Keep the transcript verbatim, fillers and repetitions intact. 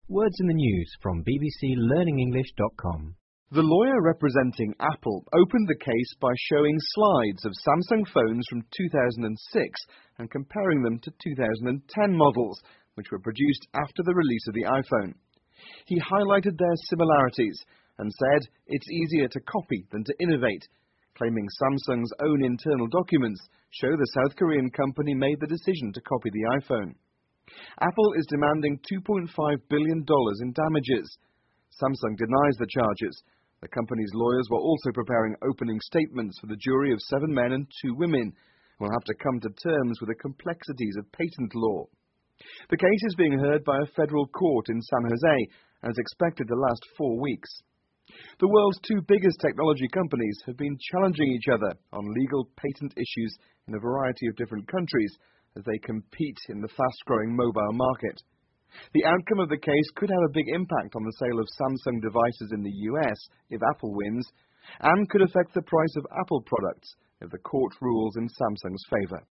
Words in the news from b b c learning english dot com. The lawyer representing Apple opened the case by showing slides of Samsung phones from two thousand six and comparing them to two thousand ten models, which were produced after the release of the iPhone. He highlighted their similarities and said it's easier to copy than to innovate, claiming Samsung's own internal documents show the South Korean company made the decision to copy the iPhone. Apple is demanding two point five billion dollars in damages. Samsung denies the charges. The company's lawyers were also preparing opening statements for the jury of seven men and two women, who will have to come to terms with the complexities of patent law. The case is being heard by a federal court in San Jose and is expected to last four weeks. The world's two biggest technology companies have been challenging each other on legal patent issues in a variety of different countries as they compete in the fast-growing mobile market. The outcome of the case could have a big impact on the sale of Samsung devices in the U S if Apple wins, and could affect the price of Apple products if the court rules in Samsung's favor.